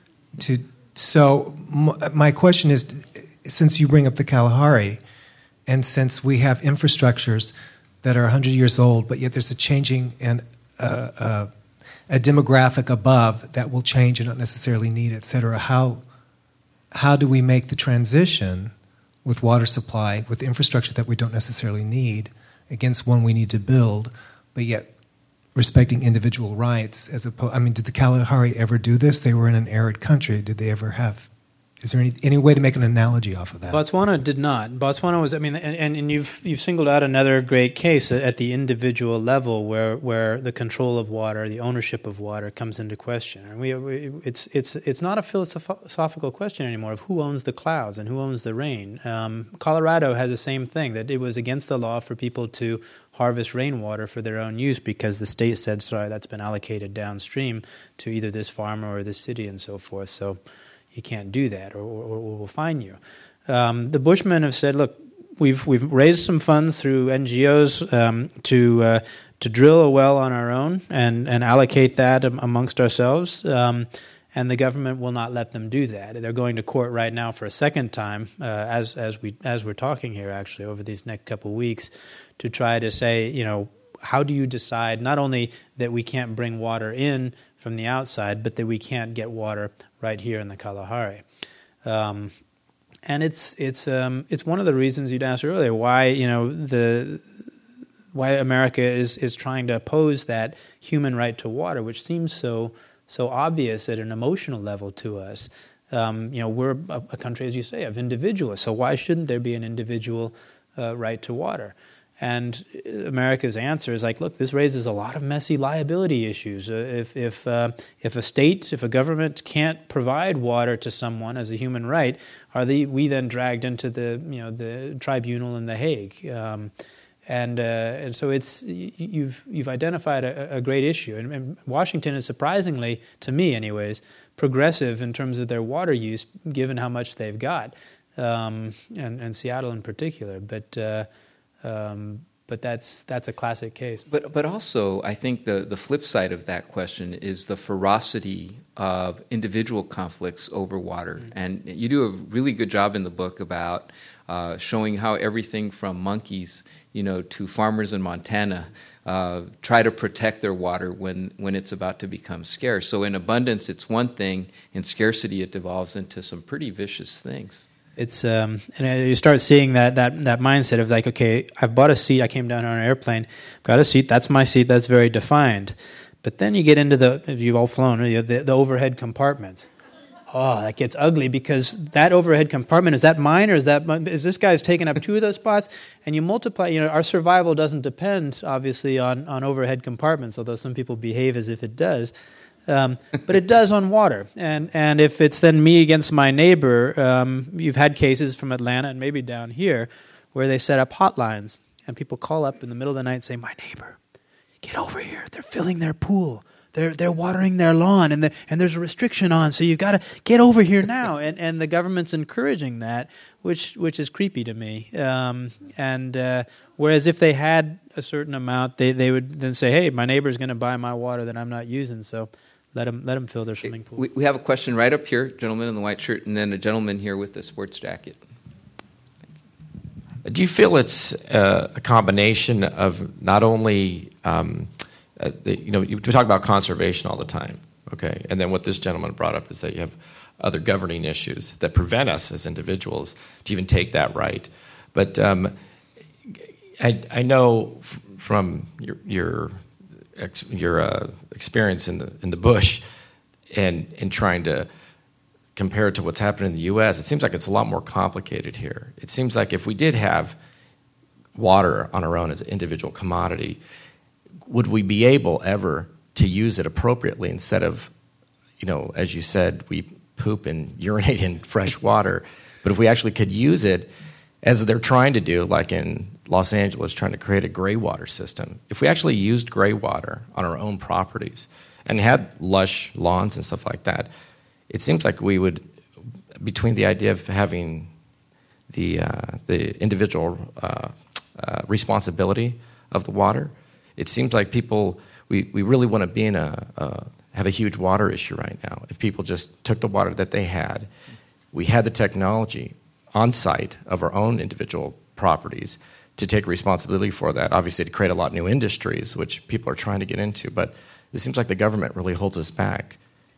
So my question is, since you bring up the Kalahari, and since we have infrastructures that are 100 years old, but yet there's a changing and a demographic above that will change and not necessarily need, et cetera, how do we make the transition with water supply, with infrastructure that we don't necessarily need, against one we need to build, but yet respecting individual rights? Did the Kalahari ever do this? They were in an arid country. Did they ever have? Is there any way to make an analogy off of that? Botswana did not. Botswana was, and you've singled out another great case at the individual level where the control of water, the ownership of water comes into question. And it's not a philosophical question anymore of who owns the clouds and who owns the rain. Colorado has the same thing, that it was against the law for people to harvest rainwater for their own use because the state said, sorry, that's been allocated downstream to either this farmer or this city and so forth. So you can't do that, or we'll fine you. The Bushmen have said, look, we've raised some funds through NGOs to drill a well on our own and allocate that amongst ourselves, and the government will not let them do that. They're going to court right now for a second time, as we're talking here, actually, over these next couple of weeks, to try to say, how do you decide not only that we can't bring water in from the outside, but that we can't get water right here in the Kalahari. And it's one of the reasons you'd asked earlier why why America is trying to oppose that human right to water, which seems so obvious at an emotional level to us. We're a country, as you say, of individualists. So why shouldn't there be an individual right to water? And America's answer is like, look, this raises a lot of messy liability issues. If a government can't provide water to someone as a human right, are we then dragged into the tribunal in The Hague? And so you've identified a great issue. And Washington is surprisingly, to me anyways, progressive in terms of their water use, given how much they've got, and Seattle in particular. But that's a classic case. But also, I think the flip side of that question is the ferocity of individual conflicts over water. Mm-hmm. And you do a really good job in the book about showing how everything from monkeys, to farmers in Montana try to protect their water when it's about to become scarce. So in abundance, it's one thing. In scarcity, it devolves into some pretty vicious things. It's and you start seeing that mindset of like, okay, I've bought a seat. I came down on an airplane, got a seat. That's my seat. That's very defined. But then you get into if you've all flown, the overhead compartments. Oh, that gets ugly because that overhead compartment, is that mine or is this guy's taking up two of those spots? And you multiply. Our survival doesn't depend obviously on overhead compartments, although some people behave as if it does. But it does on water. And if it's then me against my neighbor, you've had cases from Atlanta and maybe down here where they set up hotlines and people call up in the middle of the night and say, my neighbor, get over here. They're filling their pool. They're watering their lawn and there's a restriction on, so you've got to get over here now. And the government's encouraging that, which is creepy to me. Whereas if they had a certain amount, they would then say, hey, my neighbor's going to buy my water that I'm not using, so let them fill their swimming pool. We have a question right up here, gentleman in the white shirt, and then a gentleman here with the sports jacket. Do you feel it's a combination of not only, we talk about conservation all the time, okay, and then what this gentleman brought up is that you have other governing issues that prevent us as individuals to even take that right. But I know from your experience in the bush and trying to compare it to what's happening in the U.S., it seems like it's a lot more complicated here. It seems like if we did have water on our own as an individual commodity, would we be able ever to use it appropriately instead of, as you said, we poop and urinate in fresh water? But if we actually could use it as they're trying to do, like in Los Angeles, trying to create a gray water system, if we actually used gray water on our own properties and had lush lawns and stuff like that, it seems like we would, between the idea of having the individual responsibility of the water, it seems like people, we really want to be in have a huge water issue right now. If people just took the water that they had, we had the technology on site of our own individual properties to take responsibility for that, obviously to create a lot of new industries, which people are trying to get into, but it seems like the government really holds us back.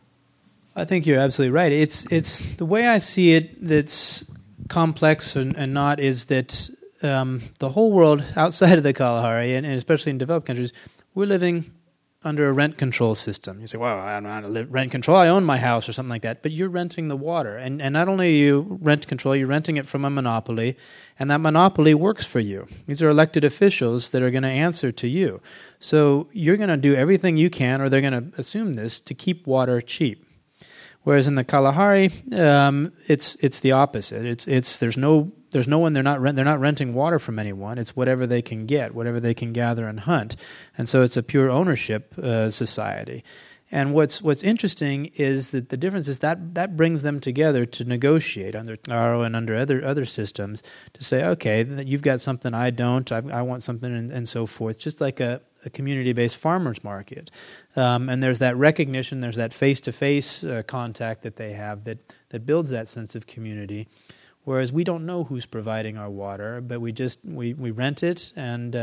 I think you're absolutely right. It's the way I see it that's complex and not is that the whole world outside of the Kalahari, and especially in developed countries, we're living under a rent control system. You say, well, I don't know how to live rent control. I own my house or something like that. But you're renting the water. And not only are you rent control, you're renting it from a monopoly, and that monopoly works for you. These are elected officials that are going to answer to you. So you're going to do everything you can, or they're going to assume this, to keep water cheap. Whereas in the Kalahari, it's the opposite. There's no one. They're not renting water from anyone. It's whatever they can get, whatever they can gather and hunt, and so it's a pure ownership society. And what's interesting is that the difference is that brings them together to negotiate under TARO and under other systems to say, okay, you've got something I don't. I want something, and so forth. Just like a community-based farmers market. And there's that recognition, there's that face-to-face contact that they have that builds that sense of community. Whereas we don't know who's providing our water, but we rent it and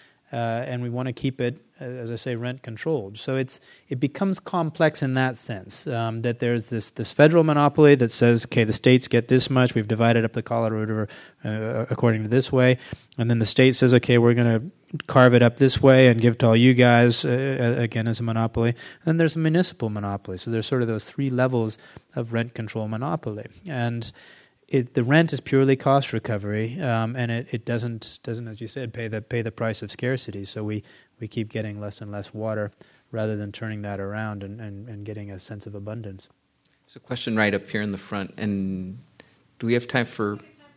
we want to keep it, as I say, rent controlled. So it becomes complex in that sense, that there's this federal monopoly that says, okay, the states get this much, we've divided up the Colorado River according to this way, and then the state says, okay, we're going to carve it up this way and give it to all you guys, again, as a monopoly. And then there's a municipal monopoly. So there's sort of those three levels of rent control monopoly. And the rent is purely cost recovery, and it doesn't, as you said, pay the price of scarcity. So we keep getting less and less water rather than turning that around and getting a sense of abundance. There's a question right up here in the front, and do we have time for?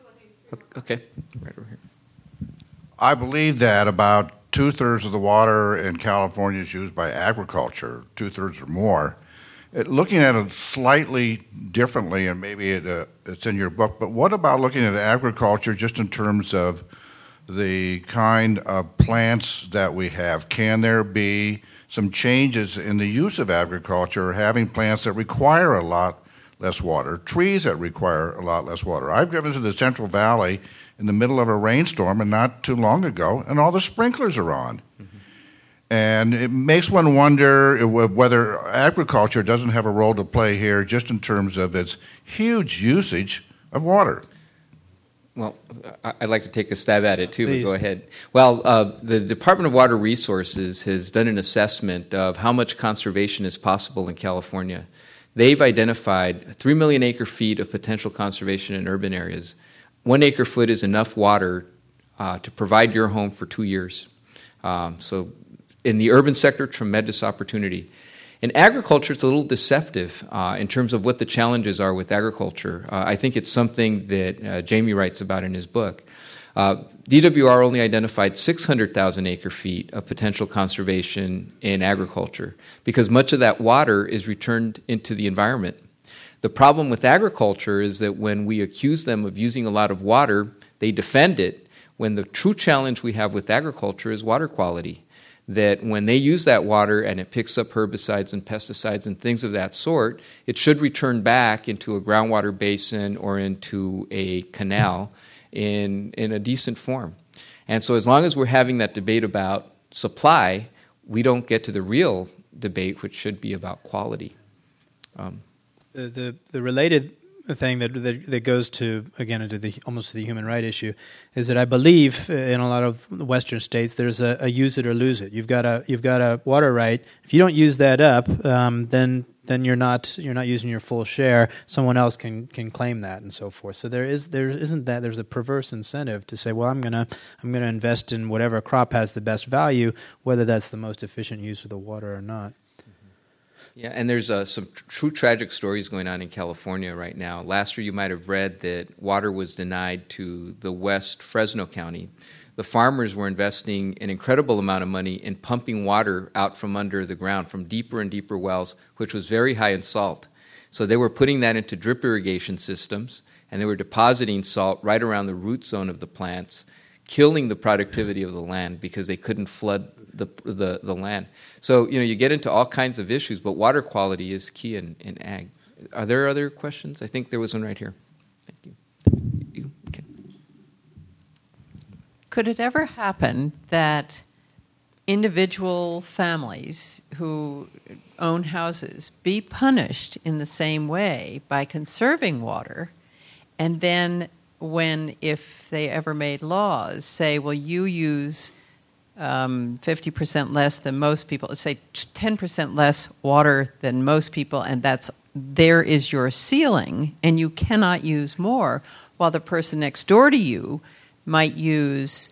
Okay, right over here. I believe that about 2/3 of the water in California is used by agriculture, 2/3 or more. Looking at it slightly differently, and maybe it's in your book, but what about looking at agriculture just in terms of the kind of plants that we have? Can there be some changes in the use of agriculture, having plants that require a lot less water, trees that require a lot less water? I've driven to the Central Valley in the middle of a rainstorm, and not too long ago, and all the sprinklers are on. Mm-hmm. And it makes one wonder whether agriculture doesn't have a role to play here just in terms of its huge usage of water. Well, I'd like to take a stab at it too, but go ahead. Well, the Department of Water Resources has done an assessment of how much conservation is possible in California. They've identified 3 million acre-feet of potential conservation in urban areas. 1 acre-foot is enough water to provide your home for 2 years. So in the urban sector, tremendous opportunity. In agriculture, it's a little deceptive in terms of what the challenges are with agriculture. I think it's something that Jamie writes about in his book. DWR only identified 600,000 acre-feet of potential conservation in agriculture because much of that water is returned into the environment. The problem with agriculture is that when we accuse them of using a lot of water, they defend it, when the true challenge we have with agriculture is water quality. That when they use that water and it picks up herbicides and pesticides and things of that sort, it should return back into a groundwater basin or into a canal in a decent form. And so as long as we're having that debate about supply, we don't get to the real debate, which should be about quality. The related thing that goes to, again, into the almost the human right issue, is that I believe in a lot of Western states there's a use it or lose it. You've got a water right. If you don't use that up, then you're not using your full share. Someone else can claim that and so forth. So there's a perverse incentive to say, well, I'm gonna invest in whatever crop has the best value, whether that's the most efficient use of the water or not. Yeah, and there's some true tragic stories going on in California right now. Last year you might have read that water was denied to the West Fresno County. The farmers were investing an incredible amount of money in pumping water out from under the ground, from deeper and deeper wells, which was very high in salt. So they were putting that into drip irrigation systems, and they were depositing salt right around the root zone of the plants, killing the productivity of the land because they couldn't flood the land. So, you get into all kinds of issues, but water quality is key in ag. Are there other questions? I think there was one right here. Thank you. Okay. Could it ever happen that individual families who own houses be punished in the same way by conserving water, and then if they ever made laws, say, well, you use 50% less than most people, let's say 10% less water than most people, and there is your ceiling, and you cannot use more, while the person next door to you might use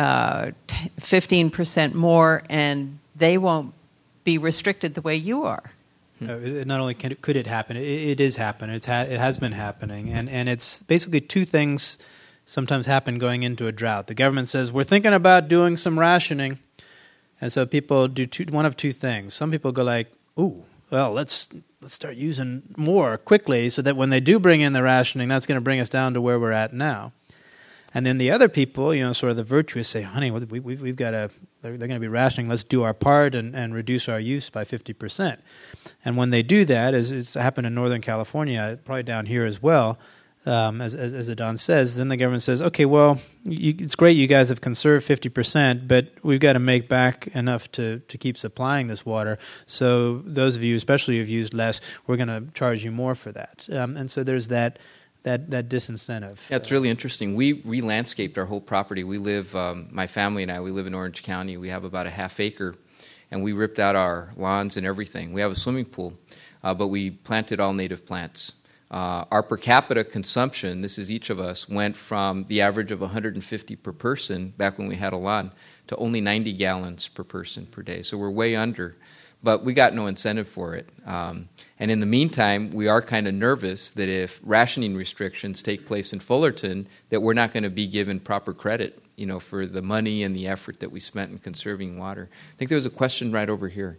15% more, and they won't be restricted the way you are. Not only could it happen, it is happening. It has been happening, and it's basically two things sometimes happen going into a drought. The government says, we're thinking about doing some rationing, and so people do one of two things. Some people go like, ooh, well, let's start using more quickly so that when they do bring in the rationing, that's going to bring us down to where we're at now. And then the other people, sort of the virtuous, say, honey, we've got to, they're going to be rationing, let's do our part and reduce our use by 50%. And when they do that, as it's happened in Northern California, probably down here as well, as Adon says, then the government says, okay, well, it's great you guys have conserved 50%, but we've got to make back enough to keep supplying this water. So those of you, especially who've used less, we're going to charge you more for that. And so there's that disincentive. Yeah, it's really interesting. We re-landscaped our whole property. We live, my family and I, we live in Orange County. We have about a half acre, and we ripped out our lawns and everything. We have a swimming pool, but we planted all native plants. Our per capita consumption, this is each of us, went from the average of 150 per person back when we had a lawn to only 90 gallons per person per day. So we're way under, but we got no incentive for it. And in the meantime, we are kind of nervous that if rationing restrictions take place in Fullerton, that we're not going to be given proper credit, for the money and the effort that we spent in conserving water. I think there was a question right over here.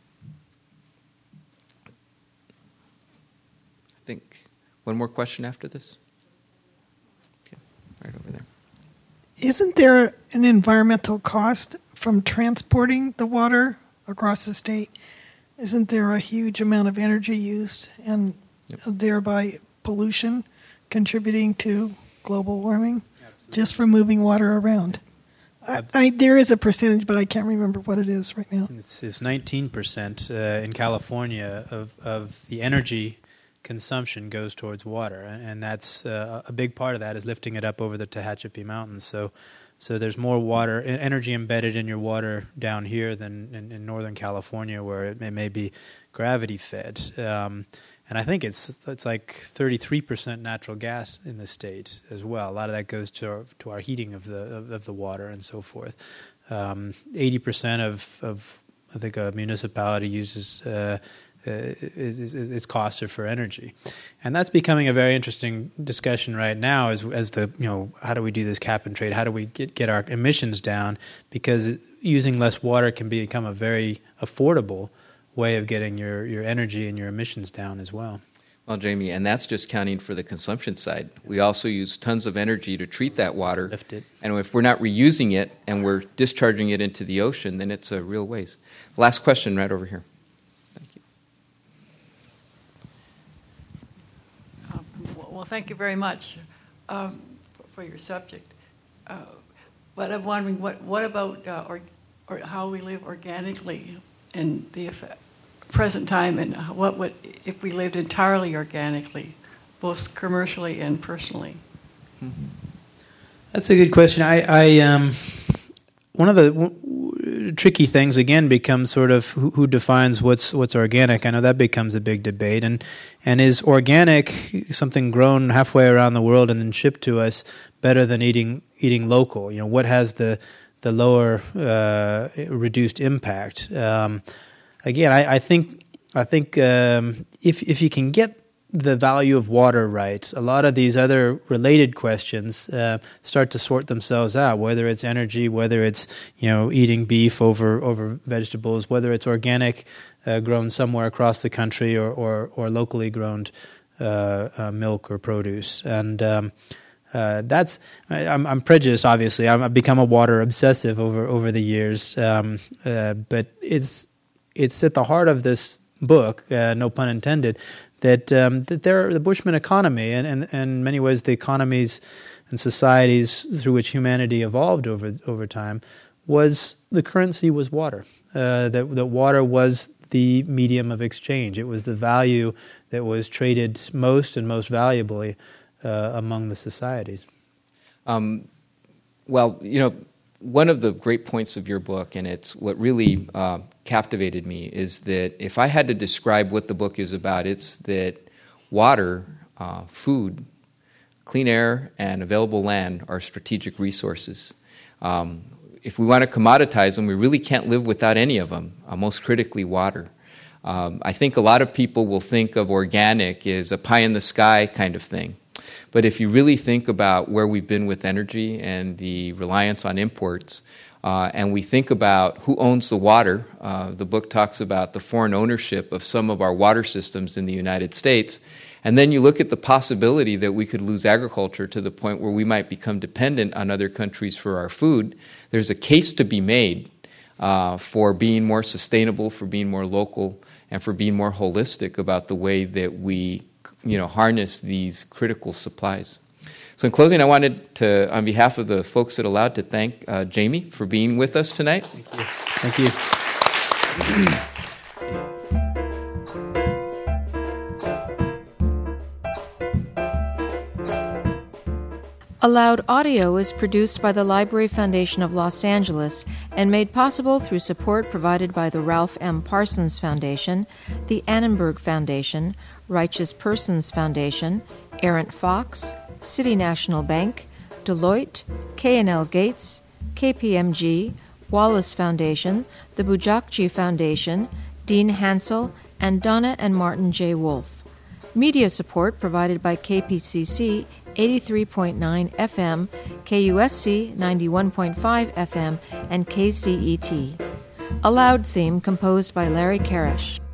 I think one more question after this. Okay, right over there. Isn't there an environmental cost from transporting the water across the state? Isn't there a huge amount of energy used and thereby pollution contributing to global warming? Absolutely. Just from moving water around? There is a percentage, but I can't remember what it is right now. It's 19% in California of the energy consumption goes towards water, and that's a big part of that is lifting it up over the Tehachapi Mountains. So there's more water, energy embedded in your water down here than in Northern California, where it may be gravity fed. And I think it's like 33% natural gas in the state as well. A lot of that goes to our heating of the water and so forth. 80% of I think a municipality uses its costs are for energy, and that's becoming a very interesting discussion right now. As the how do we do this cap and trade? How do we get our emissions down? Because using less water can become a very affordable way of getting your energy and your emissions down as well. Well, Jamie, and that's just counting for the consumption side. We also use tons of energy to treat that water. Lift it. And if we're not reusing it and we're discharging it into the ocean, then it's a real waste. Last question right over here. Thank you. Well, thank you very much for your subject. But I'm wondering, what about or how we live organically and the effect, present time, and what would if we lived entirely organically, both commercially and personally? That's a good question. One of the tricky things again becomes sort of who defines what's organic. I know that becomes a big debate, and is organic something grown halfway around the world and then shipped to us better than eating local? What has the lower reduced impact? Again, I think if you can get the value of water right, a lot of these other related questions start to sort themselves out. Whether it's energy, whether it's eating beef over vegetables, whether it's organic grown somewhere across the country or locally grown milk or produce, and that's I'm prejudiced. Obviously, I've become a water obsessive over the years, but it's at the heart of this book, no pun intended, that the Bushman economy and in many ways the economies and societies through which humanity evolved over time the currency was water. That water was the medium of exchange. It was the value that was traded most and most valuably among the societies. Well, one of the great points of your book, and it's what really captivated me, is that if I had to describe what the book is about, it's that water, food, clean air, and available land are strategic resources. If we want to commoditize them, we really can't live without any of them, most critically water. I think a lot of people will think of organic as a pie-in-the-sky kind of thing. But if you really think about where we've been with energy and the reliance on imports, and we think about who owns the water, the book talks about the foreign ownership of some of our water systems in the United States, and then you look at the possibility that we could lose agriculture to the point where we might become dependent on other countries for our food, there's a case to be made for being more sustainable, for being more local, and for being more holistic about the way that we harness these critical supplies. So in closing, I wanted to, on behalf of the folks at Allowed, to thank Jamie for being with us tonight. Thank you. Allowed Audio is produced by the Library Foundation of Los Angeles and made possible through support provided by the Ralph M. Parsons Foundation, the Annenberg Foundation, Righteous Persons Foundation, Errant Fox, City National Bank, Deloitte, K&L Gates, KPMG, Wallace Foundation, the Bujakji Foundation, Dean Hansel, and Donna and Martin J. Wolfe. Media support provided by KPCC 83.9 FM, KUSC 91.5 FM, and KCET. Allowed theme composed by Larry Karash.